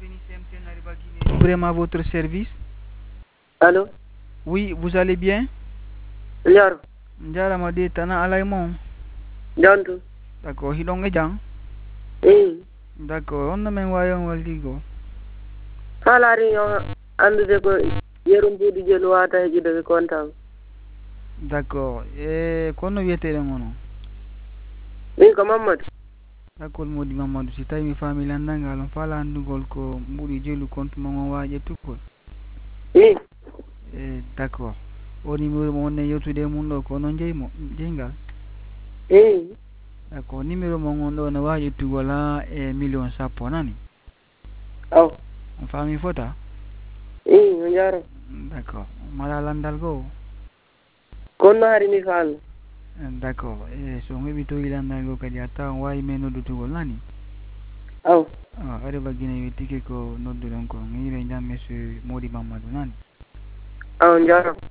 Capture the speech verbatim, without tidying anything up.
Vraiment votre service. Allô? Oui, vous allez bien? Ndiaro. Njarama de tana alay mon. Jantu. D'accord, hidonge jang. Eh. D'accord, on na men wayon waldigo. Falari yo andude ko yerum budi jelu wata hejude kontam. D'accord, e kono wietere ngono. Min ko Mamadou. D'accord, modi Mamadou si tawi mi fami landangal on fala andugol ko mburi jelu compte mo ngon waje tukol. Eh. E d'accord. O numéro mo wonne yewtude mum ɗo ko non jeymo jeygal. Eh. D'accord, numéro mo ngon ɗo no waji tugol ha e million sappo nani. Aw. On fami fota? Eh, mi jaro. D'accord, mala landal go. Kono hari mi fal. D'accord, e so ngeɓi to landal go kadi a tawan wawi men noddutugol nani. Aw. Ah, aɗa baggina wettike ko nodduɗon ko ngire jam monsieur Mody Mamadou nani. Aw jaro.